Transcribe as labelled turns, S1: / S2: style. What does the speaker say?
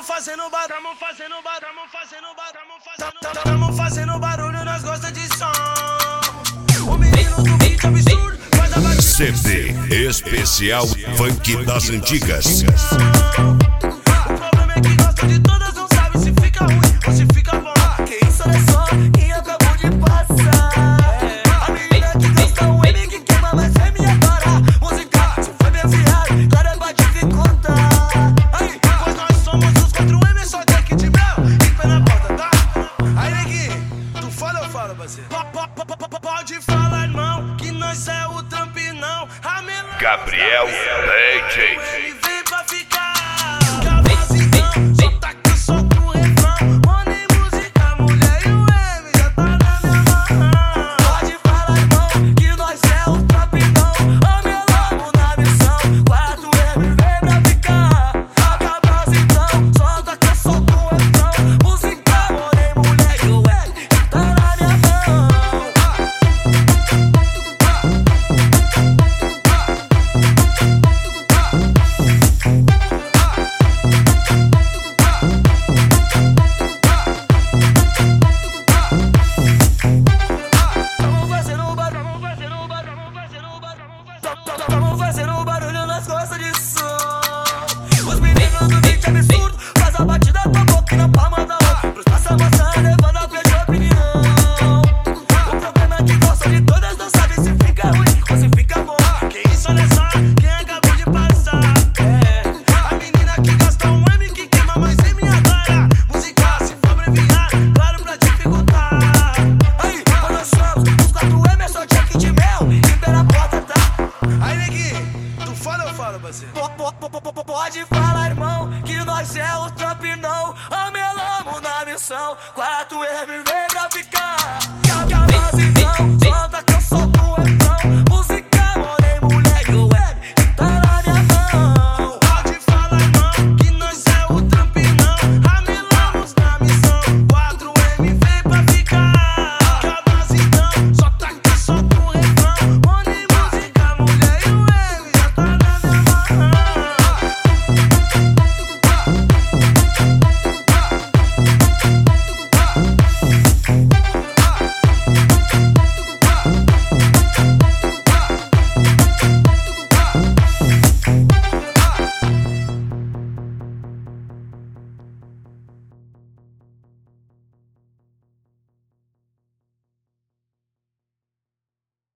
S1: Tamo fazendo barulho, nós gosta de som. O menino do beat absurdo faz a batida.
S2: CD especial Funk das Antigas.
S1: O problema é que gosta de todas, não sabe se fica ruim ou se fica bom. Que isso, olha só, quem acabou de passar. A menina que gosta o M que queima, mas é minha cara. Música, se foi bem afiado, claro é pra dificultar. Aí, pois nós somos os 4M, só take de mel e pé na porta, tá? Aí, neguinho, tu fala ou fala, parceiro? Pode falar, irmão, que nós é o Trampinão.
S2: Gabriel DJ.
S1: Ele vem pra ficar. Cavazidão, só taca só pro refrão. Mano em música, mulher e o M já tá na minha mão. Pode falar, irmão, que nós é o Trampinão. Amelamos na missão, 4M vem pra ficar. Cavazidão, só taca só pro refrão. Música, mano em mulher e o M já tá na minha mão. Tamo fazendo barulho nas costas de som. Os meninos do beat absurdo faz a batida com a boca e na palma da mão. Pros passa maçã, levando a peixe opinião. O problema é que gosta de todas, não sabe se fica ruim ou se fica bom. Que isso, olha só, quem acabou de passar. A menina que gosta um M que queima, mas em minha cara. Música, se for abreviar, claro pra dificultar. Aí, quando nós somos os 4M, é só check de mel e pé na porta, tá? Aí, neguinho, tu fala ou fala, parceiro? Pode falar, irmão, que nós é o Trampinão. Amelamos na missão, 4M vem pra ficar.